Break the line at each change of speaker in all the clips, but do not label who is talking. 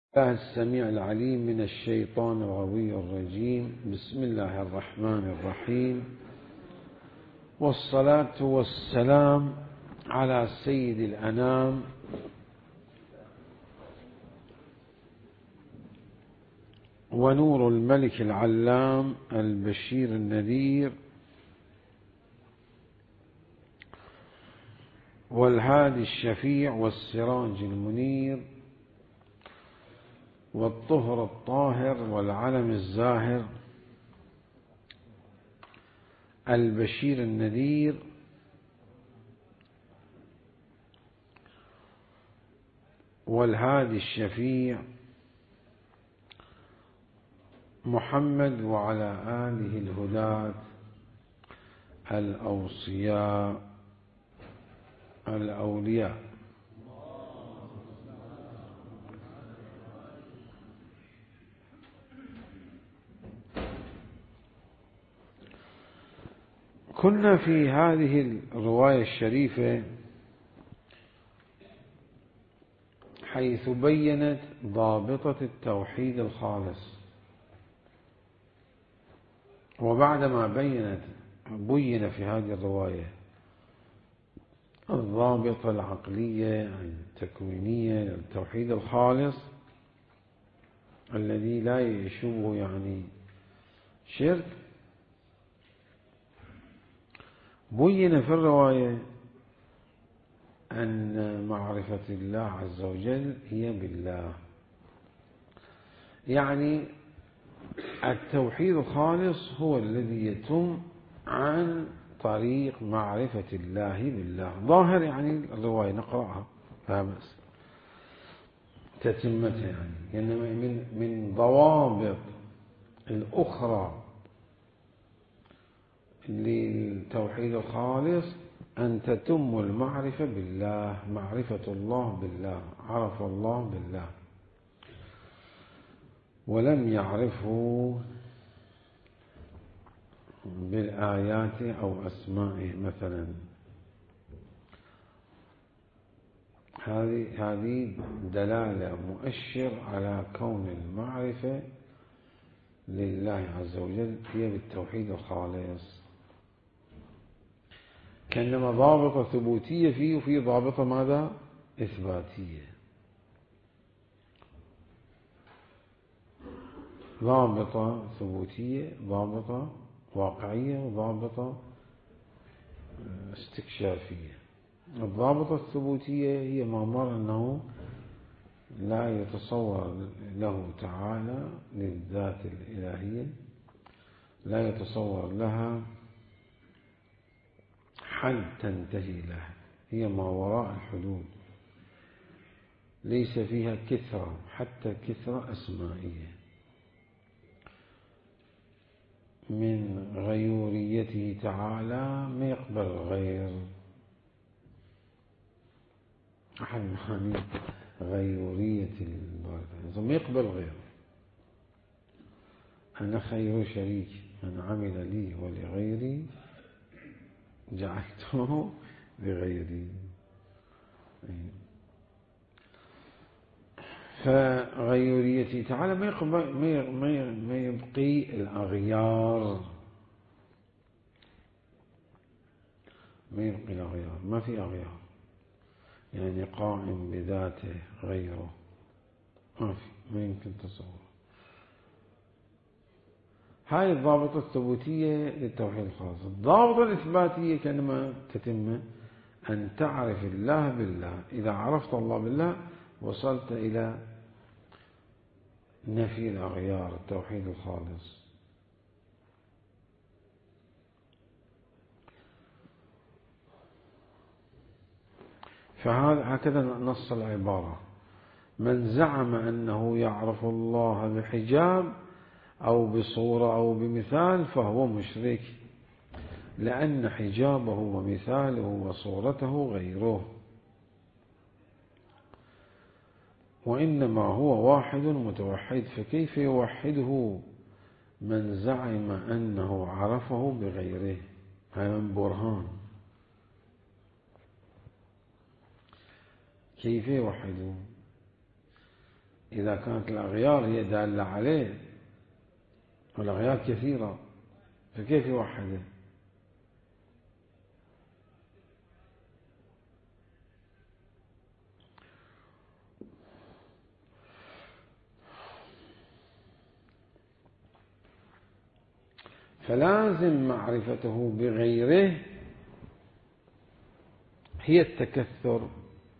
الله السميع العليم من الشيطان الغوي الرجيم. بسم الله الرحمن الرحيم، والصلاة والسلام على سيد الأنام ونور الملك العلام البشير النذير والهادي الشفيع والسراج المنير والطهر الطاهر والعلم الزاهر البشير النذير والهادي الشفيع محمد وعلى آله الهداة الأوصياء الأولياء. كنا في هذه الرواية الشريفة حيث بينت ضابطة التوحيد الخالص، وبعدما بين في هذه الرواية الضابطة العقلية التكوينية للتوحيد الخالص الذي لا يشبه شرك، بين في الرواية أن معرفة الله عز وجل هي بالله، يعني التوحيد الخالص هو الذي يتم عن طريق معرفة الله بالله. ظاهر الرواية نقرأها لا بأس تتمتها، إنما من ضوابط الأخرى للتوحيد الخالص أن تتم المعرفة بالله، معرفة الله بالله، عرف الله بالله ولم يعرفه بالآيات أو أسمائه مثلا. هذه دلالة مؤشر على كون المعرفة لله عز وجل هي بالتوحيد الخالص، كأنما ضابطة ثبوتية فيه وفي ضابطة ماذا؟ إثباتية. ضابطة ثبوتية، ضابطة واقعية، وضابطة استكشافية. الضابطة الثبوتية هي ما مر أنه لا يتصور له تعالى للذات الإلهية، لا يتصور لها حد تنتهي له، هي ما وراء الحدود، ليس فيها كثرة حتى كثرة أسمائية. من غيوريته تعالى ما يقبل الغير، أحد معاني غيورية المعرفة ما يقبل غير. أنا خير شريك من عمل لي ولغيري جعلته لغيري. فغيوريته تعالى ما يبقي الأغيار، ما في أغيار، يعني قائم بذاته غيره ما يمكن تصور. هاي الضابطة الثبوتية للتوحيد الخاص. الضابطة الإثباتية كأنما تتم أن تعرف الله بالله. إذا عرفت الله بالله وصلت إلى نفي الأغيار، التوحيد الخالص. هكذا نص العبارة: من زعم أنه يعرف الله بحجاب أو بصورة أو بمثال فهو مشرك، لأن حجابه ومثاله وصورته غيره، وإنما هو واحد متوحد، فكيف يوحده من زعم أنه عرفه بغيره؟ هذا من برهان. كيف يوحده؟ إذا كانت الأغيار هي دالة عليه والأغيار كثيرة فكيف يوحده؟ فلازم معرفته بغيره هي التكثر.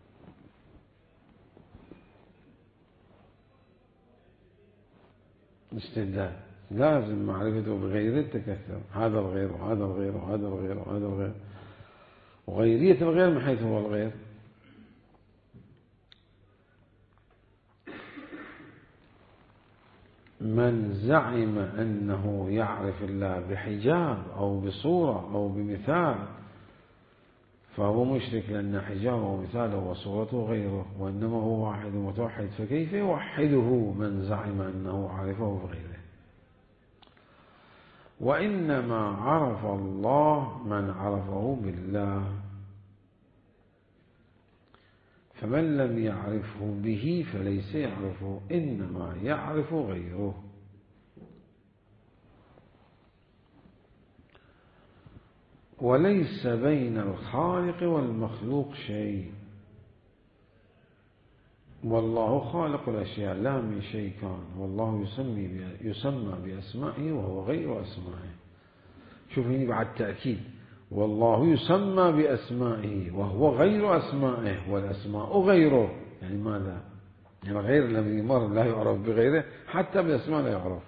استدلال لازم معرفته بغيره التكثر، هذا الغير وهذا الغير وهذا الغير وهذا الغير، وغيرية الغير من حيث هو الغير. من زعم أنه يعرف الله بحجاب أو بصورة أو بمثال فهو مشرك، لأن حجابه ومثاله وصورته غيره، وإنما هو واحد متوحد، فكيف يوحده من زعم أنه عرفه بغيره؟ وإنما عرف الله من عرفه بالله، فمن لم يعرفه به فليس يعرفه، إنما يعرف غيره. وليس بين الخالق والمخلوق شيء، والله خالق الأشياء لا من شيء كان، والله يسمى بأسمائه وهو غير أسمائه. شوف هنا بعد تأكيد، والله يسمى بأسمائه وهو غير أسمائه، والأسماء غيره. يعني ماذا؟ يعني غير الذي مر لا يعرف بغيره، حتى بالأسماء لا يعرف.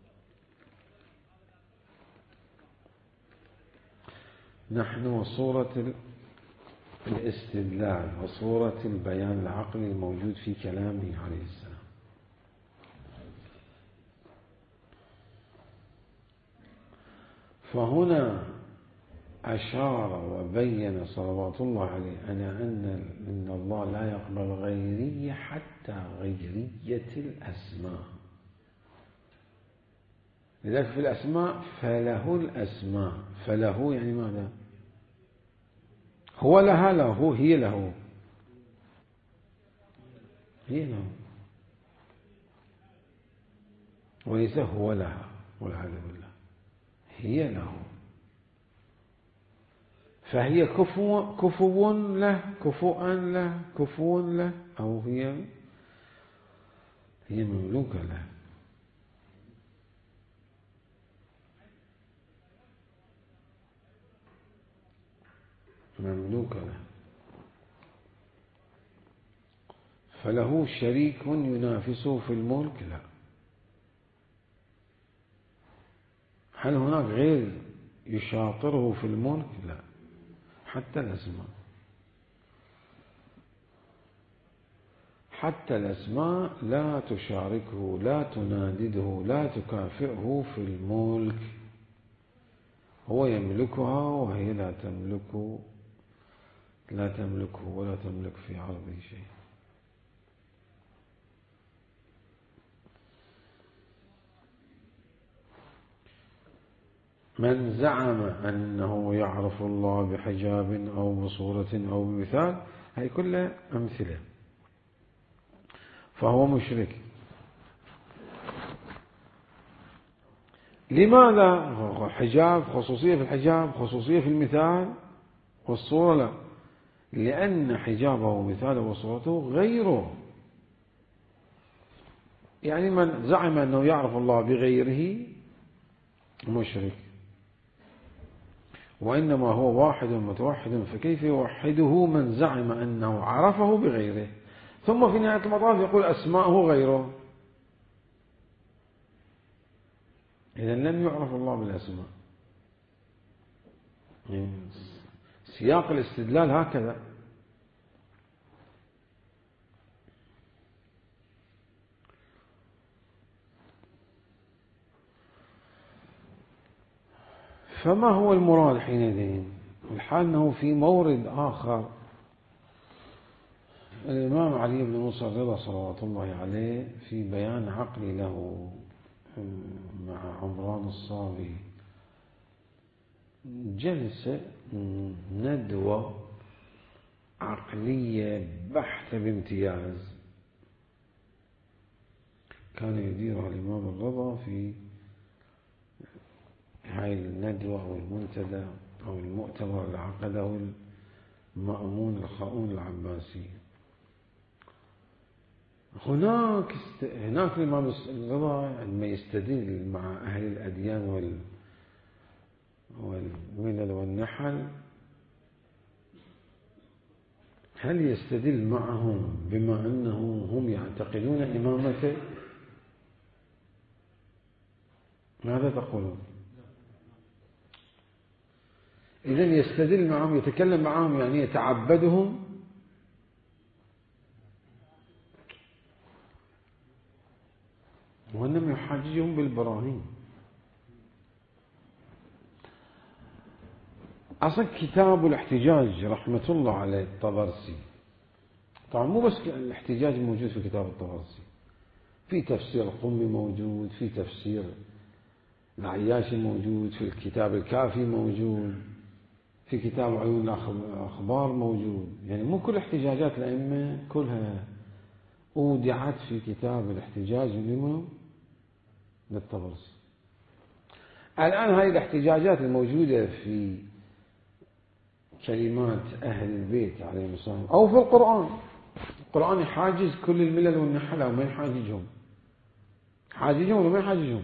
نحن وصورة الاستدلال وصورة البيان العقلي الموجود في كلامه عليه السلام. فهنا أشار وبين صلوات الله عليه أن الله لا يقبل غيرية حتى غيرية الأسماء. لذلك في الأسماء فله الأسماء، فله يعني ماذا؟ هو لها له، هي له، هي له، وليس هو لها والعياذ بالله، هي له. فهي كفو له، كفؤا له، كفو له، أو هي مملوكة له. مملوكة له. فله شريك ينافسه في الملك؟ لا. هل هناك غير يشاطره في الملك؟ لا. حتى الأسماء، حتى الأسماء لا تشاركه، لا تنادده، لا تكافئه في الملك. هو يملكها وهي لا تملكه ولا تملك في عرضه شيء. من زعم أنه يعرف الله بحجاب أو بصورة أو بمثال، هي كلها أمثلة، فهو مشرك. لماذا؟ حجاب، خصوصية في الحجاب، خصوصية في المثال والصورة لا، لأن حجابه ومثاله وصورته غيره. يعني من زعم أنه يعرف الله بغيره مشرك، وإنما هو واحد متوحد، فكيف يوحده من زعم أنه عرفه بغيره؟ ثم في نهاية المطاف يقول أسماءه غيره. إذن لم يعرف الله بالأسماء. يعني سياق الاستدلال هكذا. فما هو المراد حينئذ؟ الحال أنه في مورد آخر الإمام علي بن موسى الرضا صلوات الله عليه في بيان عقلي له مع عمران الصاوي جلسة ندوة عقلية بحتة بامتياز، كان يديرها الإمام الرضا في هاي الندوة أو المنتدى أو المؤتمر اللي عقده المأمون الخاؤون العباسي. هناك الإمام الرضا عندما يستدل مع أهل الأديان والملل والنحل، هل يستدل معهم بما أنه هم يعتقدون إمامته؟ ماذا تقولون؟ إذن يستدل معهم، يتكلم معهم، يعني يتعبدهم؟ وإنما يحاججهم بالبراهين. أصلا كتاب الاحتجاج رحمة الله عليه الطبرسي، طبعا مو بس الاحتجاج موجود في كتاب الطبرسي، في تفسير القمي موجود، في تفسير العياشي موجود، في الكتاب الكافي موجود، في كتاب عيون الأخبار موجود. يعني مو كل احتجاجات الأئمة كلها أودعت في كتاب الاحتجاج للطبرسي. الآن هذه الاحتجاجات الموجودة في كلمات أهل البيت عليهم السلام أو في القرآن يحاجز كل الملل والنحل أو ما يحاججهم؟ حاججهم ولا ما يحاججهم؟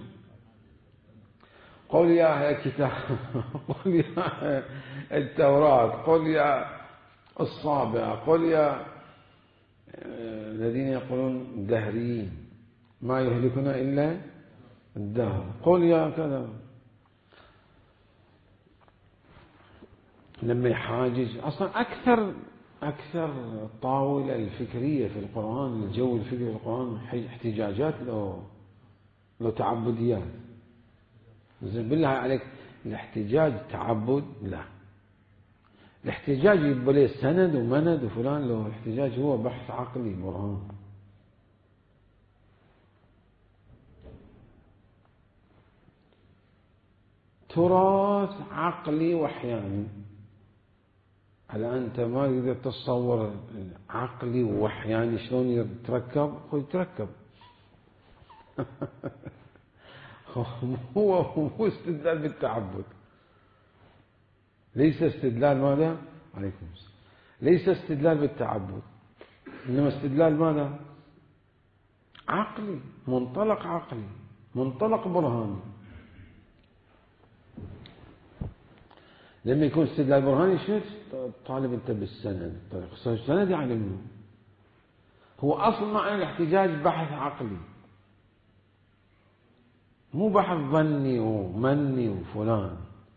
قل يا أهل الكتاب، قل يا التوراة، قل يا الصابئة، قل يا الذين يقولون دهريين ما يهلكنا إلا الدهر، قل يا كذا. لما يحاجج أصلا أكثر الطاولة الفكرية في القرآن، الجو الفكري في القرآن احتجاجات لو تعبديات. زين بالله عليك، الاحتجاج تعبد؟ لا، الاحتجاج يبقى له سند ومند وفلان، لو الاحتجاج هو بحث عقلي برهان. تراث عقلي وحياني. هلا أنت ما تقدر تتصور عقلي ووحياني شلون يتركب؟ هو يتركب. هو مو استدلال بالتعبد، ليس استدلال ماذا؟ عليكم السلام. ليس استدلال بالتعبد، إنما استدلال ماذا؟ عقلي، منطلق عقلي، منطلق برهاني. لما يكون استدلال برهاني شو طالب أنت بالسند؟ طريق السند يعني منه. هو أصل معنى الاحتجاج بحث عقلي، مو بحث ظني ومني وفلان.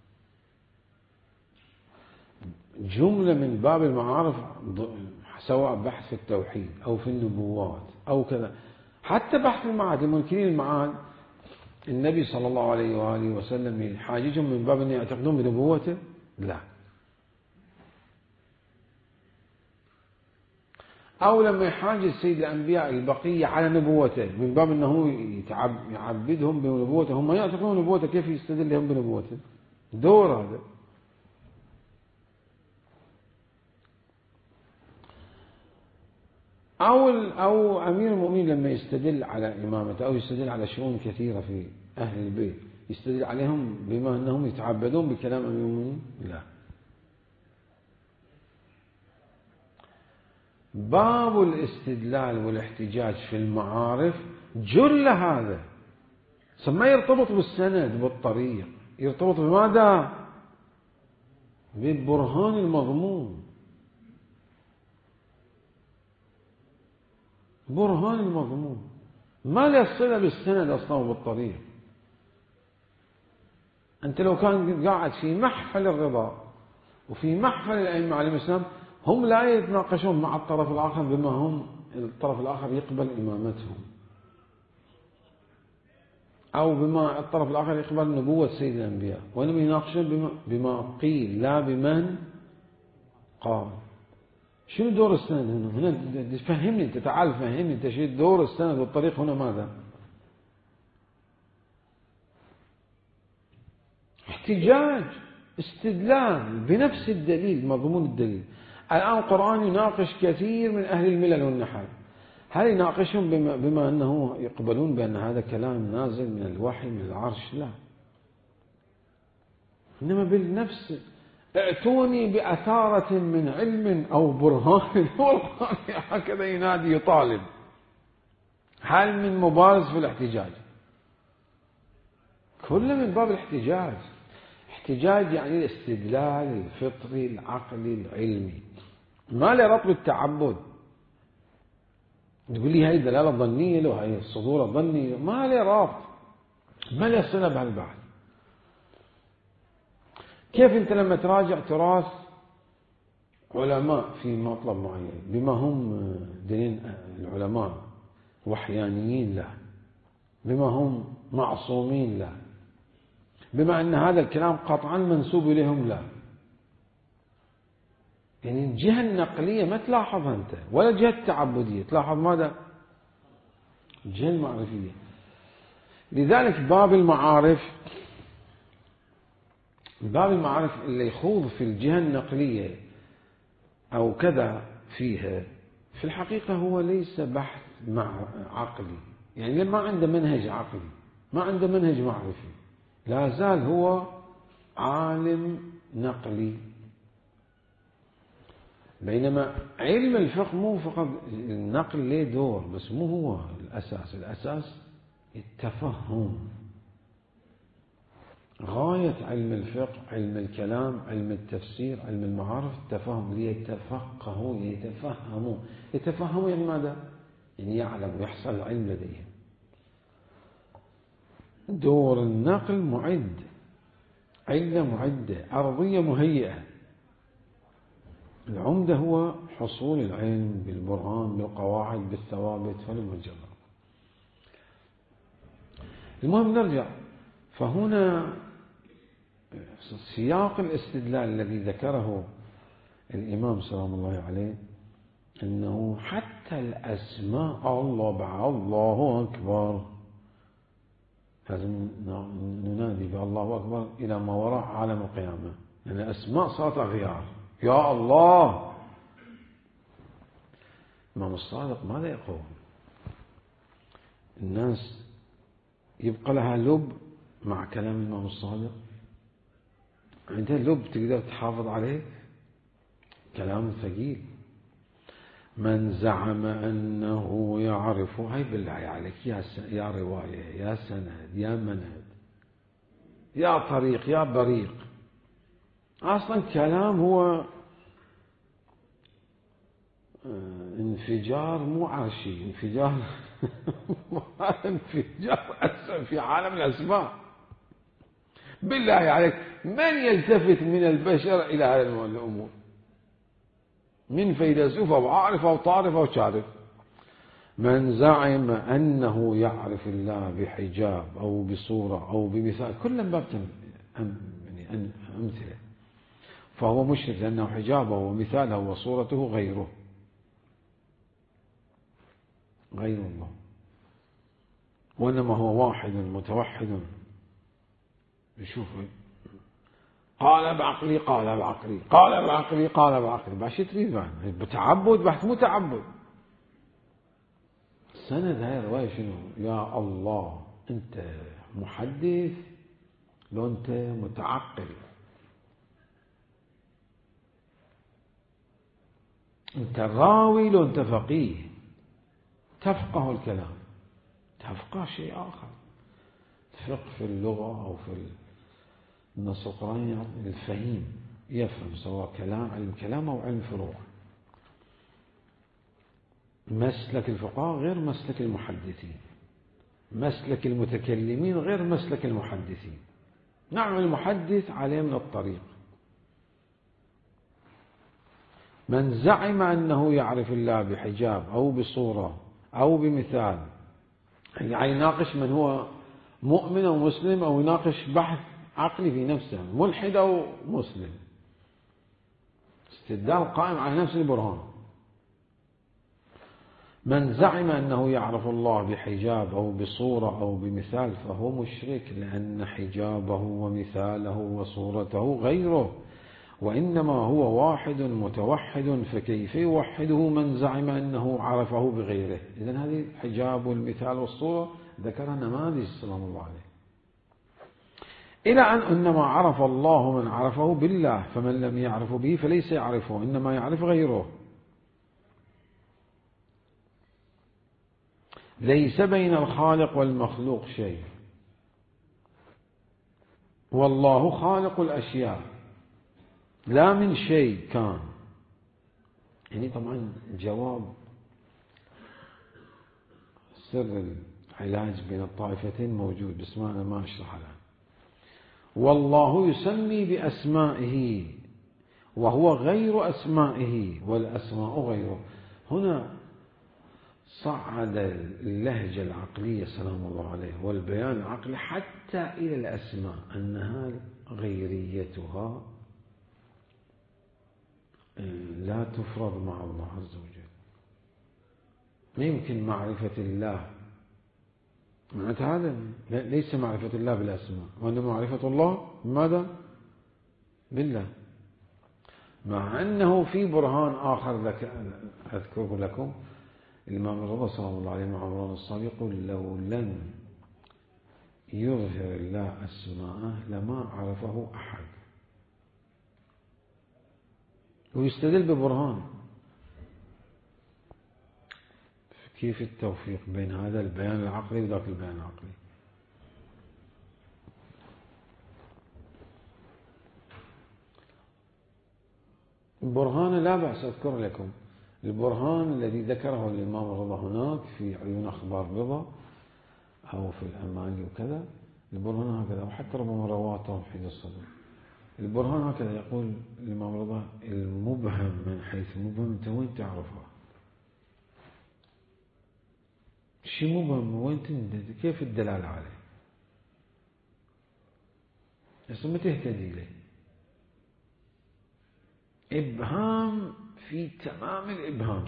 جملة من باب المعارف، سواء بحث في التوحيد أو في النبوات أو كذا، حتى بحث المعاد. المنكرين المعاد النبي صلى الله عليه وآله وسلم يحاججهم من باب أن يعتقدون بنبوته؟ لا. أو لما يحاجج سيد الأنبياء البقية على نبوته من باب أنه يعبدهم بنبوته، هم يعتقدون بنبوته، كيف يستدل لهم بنبوته؟ دور هذا. أو أمير المؤمنين لما يستدل على إمامته أو يستدل على شؤون كثيرة في أهل البيت، يستدل عليهم بما أنهم يتعبدون بكلام أمير المؤمنين؟ لا. باب الاستدلال والاحتجاج في المعارف جل هذا ما يرتبط بالسند بالطريق، يرتبط بماذا؟ بالبرهان المضمون. برهان المضمون ما له صلة بالسند أصلا وبالطريق. أنت لو كان قاعد في محفل الرضا وفي محفل الأئمة عليهم السلام، هم لا يتناقشون مع الطرف الآخر بما هم الطرف الآخر يقبل إمامتهم، أو بما الطرف الآخر يقبل نبوة سيد الأنبياء، وإنما يناقشون بما قيل لا بمن قال. شنو دور السند هنا فهمني أنت، تعال فهمني أنت شو دور السند والطريق هنا ماذا؟ احتجاج، استدلال بنفس الدليل، مضمون الدليل. الآن القرآن يناقش كثير من أهل الملل والنحل. هل يناقشهم بما أنه يقبلون بأن هذا كلام نازل من الوحي من العرش؟ لا، إنما بالنفس ائتوني بأثارة من علم أو برهان هكذا ينادي يطالب. هل من مبارز في الاحتجاج؟ كله من باب الاحتجاج. احتجاج يعني الاستدلال الفطري العقلي العلمي، ما له ربط بالتعبد. تقول لي هاي دلالة ظنية له، هاي الصدور ظني، ما له ربط، ما له صلة بهالبحث. كيف أنت لما تراجع تراث علماء في مطلب معين بما هم دين العلماء وحيانيين له، بما هم معصومين له، بما أن هذا الكلام قطعا منسوب إليهم لا، يعني الجهة النقلية ما تلاحظها أنت، ولا الجهة التعبدية، تلاحظ ماذا؟ الجهة المعرفية. لذلك باب المعارف اللي يخوض في الجهة النقلية أو كذا فيها، في الحقيقة هو ليس بحث عقلي، يعني ما عنده منهج عقلي، ما عنده منهج معرفي، لا زال هو عالم نقلي. بينما علم الفقه مو فقط النقل له دور، بس مو هو الأساس. الأساس التفهم. غاية علم الفقه علم الكلام علم التفسير علم المعارف التفهم، ليتفقهوا يتفهموا يعني ماذا؟ يعني يعلم ويحصل العلم لديهم. دور النقل معد، علة معدة، أرضية مهيئة. العمدة هو حصول العلم بالبرهان بالقواعد بالثوابت فالمجرد. المهم نرجع، فهنا سياق الاستدلال الذي ذكره الإمام سلام الله عليه أنه حتى الأسماء الله أكبر لازم ننادي بالله أكبر إلى ما وراء عالم القيامة، لأن يعني أسماء صارت أغيار. يا الله، الإمام الصادق ماذا يقول؟ الناس يبقى لها لب مع كلام الإمام الصادق؟ عندها لب تقدر تحافظ عليه؟ كلام ثقيل. من زعم أنه يعرف، هاي بالله عليك يا رواية يا سند يا مند يا طريق يا بريق، أصلا كلام هو انفجار مو عرشي، انفجار في عالم الأسماء. بالله عليك من يلتفت من البشر إلى هذه الأمور؟ من فيلسوف أو عارف أو طارف أو شارف. من زعم أنه يعرف الله بحجاب أو بصورة أو بمثال، كل باب يعني أمثلة، فهو مشرك، لأنه حجابه ومثاله وصورته غيره، غير الله، وإنما هو واحد متوحد. يشوف قال بعقلي قال بعقلي قال بعقلي قال بعقلي، باش تريد بتعبد بحث متعبد. السند هاي الرواية شنو؟ يا الله، أنت محدث لو أنت متعقل، أنت راوي لو أنت فقيه، تفقه الكلام، تفقه شيء آخر. الفقه في اللغة أو في النص القرآني الفهيم، يفهم سواء علم كلام أو علم فروع. مسلك الفقهاء غير مسلك المحدثين، مسلك المتكلمين غير مسلك المحدثين. نعم المحدث عليه من الطريق. من زعم أنه يعرف الله بحجاب أو بصورة أو بمثال، يعني يناقش من هو مؤمن أو مسلم، أو يناقش بحث عقلي في نفسه، ملحد أو مسلم، استدلال قائم على نفس البرهان. من زعم أنه يعرف الله بحجاب أو بصورة أو بمثال فهو مشرك، لأن حجابه ومثاله وصورته غيره، وإنما هو واحد متوحد، فكيف يوحده من زعم أنه عرفه بغيره؟ إذن هذه الحجاب والمثال والصورة ذكرها نماذج سلام الله عليه، إلى أن إنما عرف الله من عرفه بالله، فمن لم يعرف به فليس يعرفه، إنما يعرف غيره. ليس بين الخالق والمخلوق شيء، والله خالق الأشياء لا من شيء كان. يعني طبعا جواب سر العلاج بين الطائفتين موجود، بس أنا ما أشرح الآن. والله يسمي بأسمائه وهو غير أسمائه، والأسماء غيره. هنا صعد اللهجة العقلية سلام الله عليه والبيان العقلي حتى إلى الأسماء، أنها غيريتها لا تفرض مع الله عز وجل. ما يمكن معرفة الله، معناتها هذا ليس معرفة الله بالأسماء، وإنما معرفة الله ماذا؟ بالله. مع أنه في برهان آخر أذكره لكم، الإمام الرضا صلى الله عليه وسلم عمران الصادق يقول: لو لم يظهر الله أسماءه لما عرفه أحد. ويستدل ببرهان. كيف التوفيق بين هذا البيان العقلي وذاك البيان العقلي؟ البرهان لا بأس أذكر لكم. البرهان الذي ذكره الإمام الرضا هناك في عيون أخبار رضا أو في الأماني وكذا، البرهان هكذا، وحتى ربما رواه توحيد الصدر. البرهان هكذا يقول الإمام رضا: المبهم من حيث المبهم أنت وين تعرفه؟ شيء مبهم وين كيف الدلالة عليه؟ بس ما تهتدي له. إبهام في تمام الإبهام،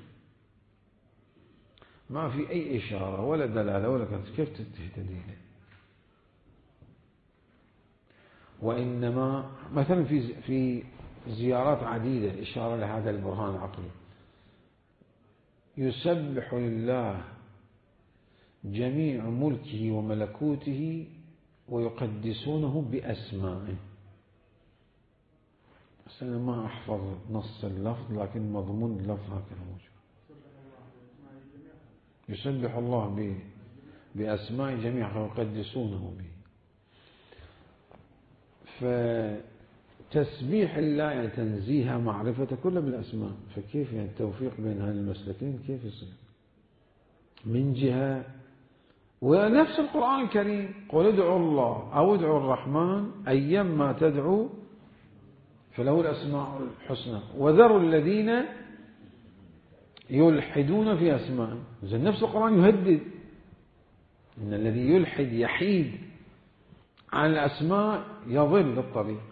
ما في أي إشارة ولا دلالة ولا كيف تهتدي له؟ وإنما مثلا في زيارات عديدة إشارة لهذا البرهان العقلي. يسبح لله جميع ملكه وملكوته ويقدسونه بأسمائه. بس أنا ما أحفظ نص اللفظ، لكن مضمون اللفظ هكذا موجود. يسبح الله بأسماء جميعها ويقدسونه به. فتسبيح الله يعني تنزيها معرفة كلها بالأسماء. فكيف يعني التوفيق بين هذه المسلكين كيف يصير؟ من جهة ونفس القرآن الكريم: قل ادعوا الله أو ادعوا الرحمن أيما تدعوا فله الأسماء الحسنى وذروا الذين يلحدون في أسمائه. نفس القرآن يهدد إن الذي يلحد يحيد عن الأسماء يضل الطريق.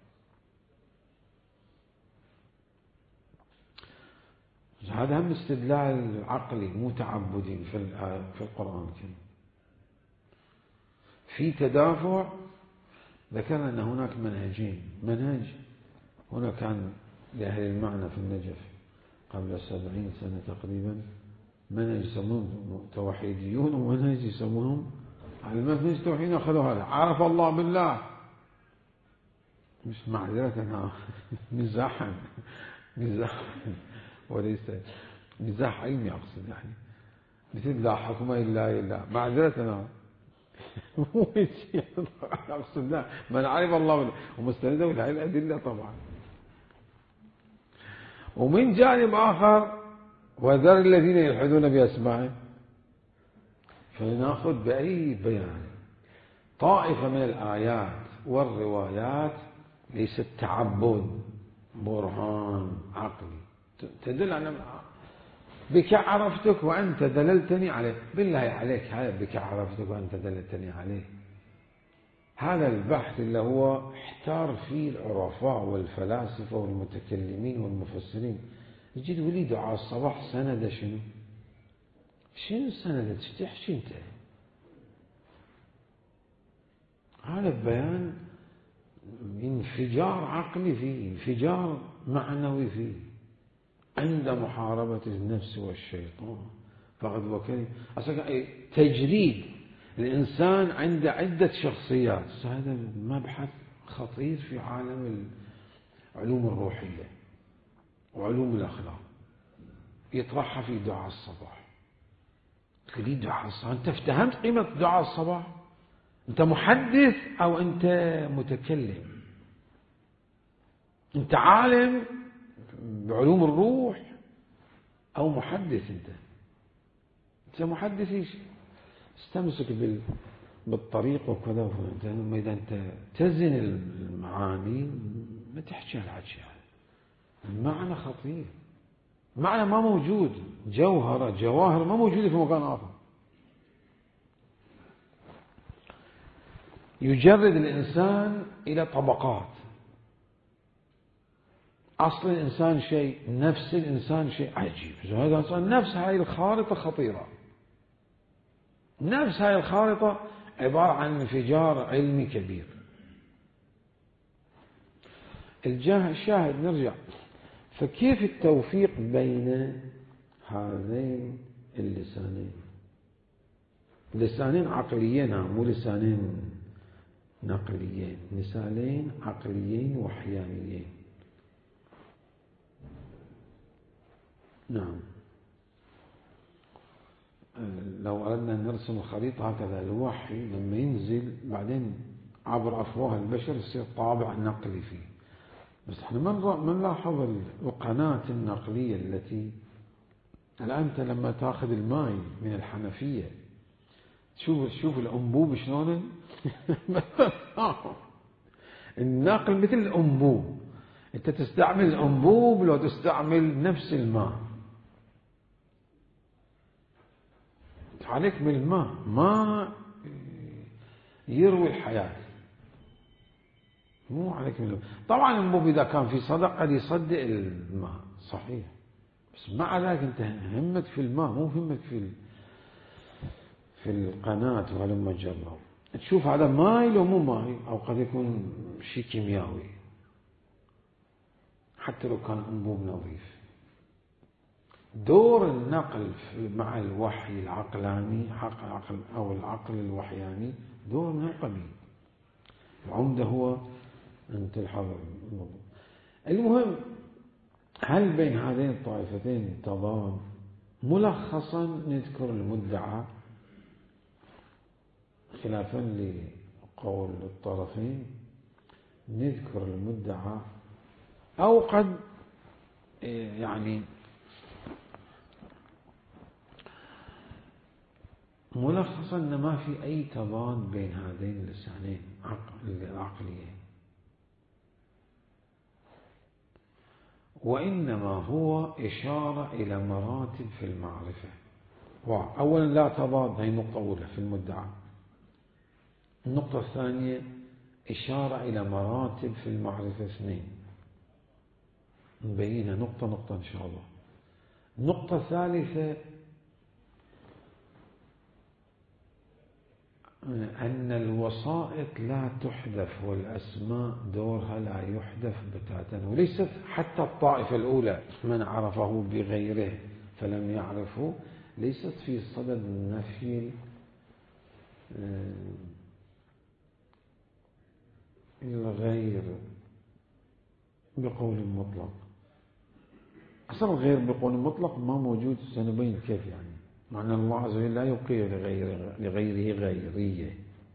هذا هم استدلال عقلي مو تعبدي في القرآن الكريم. في تدافع ذكرنا أن هناك منهجين. منهج هنا كان لأهل المعنى في النجف قبل 70 سنة تقريبا، منهج يسمونهم توحيديون، ومنهج يسمونهم على المنهج التوحيد أخذوا هذا: عرف الله بالله. مش معذرة، أنا مزاحا وليس مزاح علمي أقصد، يعني مثل لا حكم إلا لله. معذرة أنا أقصد لا، من عرف الله بالله ومستنده إلى الأدلة طبعا. ومن جانب آخر: وذر الذين يلحدون بأسمائه. فلنأخذ بأي بيان طائفة من الآيات والروايات ليست تعبد، برهان عقلي تدل على بك عرفتك وأنت دللتني عليه. بالله عليك، هذا بك عرفتك وأنت دللتني عليه، هذا البحث اللي هو احتار فيه العرفاء والفلاسفة والمتكلمين والمفسرين. يجي تقول لي دعاء الصباح سند شنو سند؟ تحكي انت؟ هذا البيان انفجار عقلي فيه، انفجار معنوي فيه، عند محاربة النفس والشيطان فقد وكل تجريد الإنسان عند عدة شخصيات. هذا مبحث خطير في عالم العلوم الروحية وعلوم الأخلاق، يطرحها في دعاء الصباح. تريد دعاء الصباح، أنت افتهمت قيمة دعاء الصباح؟ أنت محدث أو أنت متكلم؟ أنت عالم بعلوم الروح أو محدث؟ أنت محدث إيش؟ استمسك بالطريق وكذا. إذا أنت تزن المعاني ما تحكي الحكي، المعنى خطير، معنى ما موجود، جواهر ما موجودة في مكان آخر. يجرد الإنسان إلى طبقات. أصل الإنسان شيء، نفس الإنسان شيء عجيب. نفس هاي الخارطة خطيرة. نفس هاي الخارطة عبارة عن انفجار علمي كبير. الشاهد نرجع، فكيف التوفيق بين هذين اللسانين؟ لسانين عقليين، مو لسانين نقليين، لسانين عقليين وحيانيين. نعم. لو أردنا نرسم الخريطة هكذا، الوحي لما ينزل بعدين عبر أفواه البشر يصير طابع نقلي فيه. بس احنا ما نلاحظ القناة النقلية التي الآن. أنت لما تأخذ الماء من الحنفية تشوف الأنبوب شلون النقل مثل الأنبوب. أنت تستعمل الأنبوب لو تستعمل نفس الماء. عليك بالماء، ما يروي الحياة، مو عليك بالماء. طبعا الأنبوب إذا كان في صدق قد يصدق الماء صحيح، بس مع ذلك أنت همك في الماء، مو همك في القناة. ولما تجرب تشوف هذا ماي لو مو ماي، أو قد يكون شيء كيميائي حتى لو كان أنبوب نظيف. دور النقل مع الوحي العقلاني أو العقل الوحياني دور نقلي. العمدة هو أن تلحظ الموضوع. المهم، هل بين هذين الطائفتين تضاد؟ ملخصا نذكر المدعى خلافا لقول الطرفين، نذكر المدعى، أو قد يعني ملخصا أن ما في أي تضاد بين هذين اللسانين العقليين، وإنما هو إشارة إلى مراتب في المعرفة. أولا لا تضاد، هي النقطة الأولى في المدعى. النقطة الثانية إشارة إلى مراتب في المعرفة، اثنين، نبينها نقطة نقطة إن شاء الله. النقطة الثالثة أن الوسائط لا تحذف، والأسماء دورها لا يحذف بتاتا. وليست حتى الطائفة الأولى من عرفه بغيره فلم يعرفه ليست في صدد نفي الغير بقول مطلق. أصلا الغير بقول مطلق ما موجود، سنبين كيف يعني. معنى الله عز وجل لا يبقي لغيره غيرية.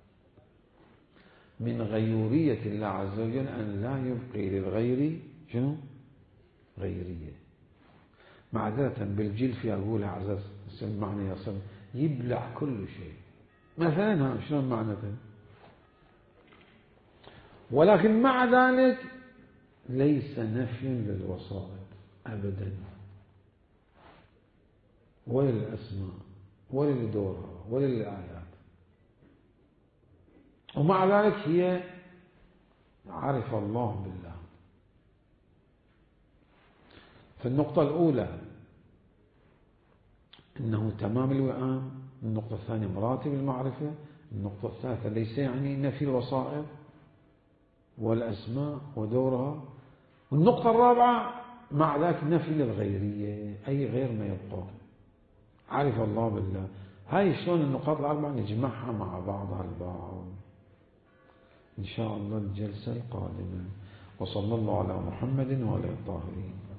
من غيورية الله عز وجل أن لا يبقي للغير شنو؟ غيرية. معذرة بالجلف أقولها عزيز معنى يصل يبلع كل شيء مثلا، شلون معناته؟ ولكن مع ذلك ليس نفي للوسائط أبدا، ولا للأسماء ولا لدورها ولا للآيات. ومع ذلك هي عرف الله بالله. فالنقطة الأولى أنه تمام الوئام. النقطة الثانية مراتب المعرفة. النقطة الثالثة ليس يعني نفي الوسائط. والأسماء ودورها. والنقطة الرابعة مع ذلك نفي للغيرية، أي غير ما يبقى. عرف الله بالله. هاي شلون النقاط الأربعة نجمعها مع بعضها البعض إن شاء الله الجلسة القادمة. وصلى الله على محمد وعلى الطاهرين.